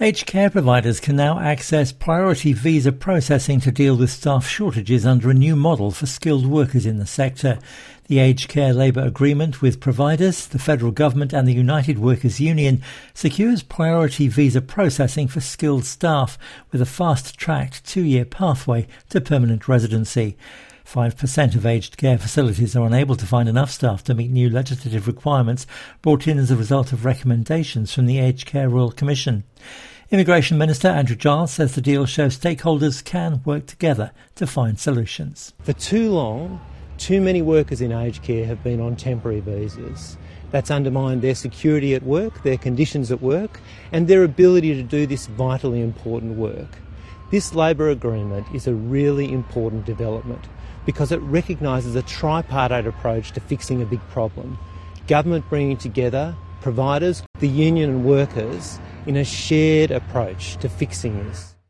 Aged care providers can now access priority visa processing to deal with staff shortages under a new model for skilled workers in the sector. The Aged Care Labour Agreement with providers, the federal government and the United Workers Union secures priority visa processing for skilled staff with a fast-tracked 2-year pathway to permanent residency. 5% of aged care facilities are unable to find enough staff to meet new legislative requirements brought in as a result of recommendations from the Aged Care Royal Commission. Immigration Minister Andrew Giles says the deal shows stakeholders can work together to find solutions. For too long, too many workers in aged care have been on temporary visas. That's undermined their security at work, their conditions at work, and their ability to do this vitally important work. This labour agreement is a really important development because it recognises a tripartite approach to fixing a big problem. Government bringing together providers, the union and workers in a shared approach to fixing this.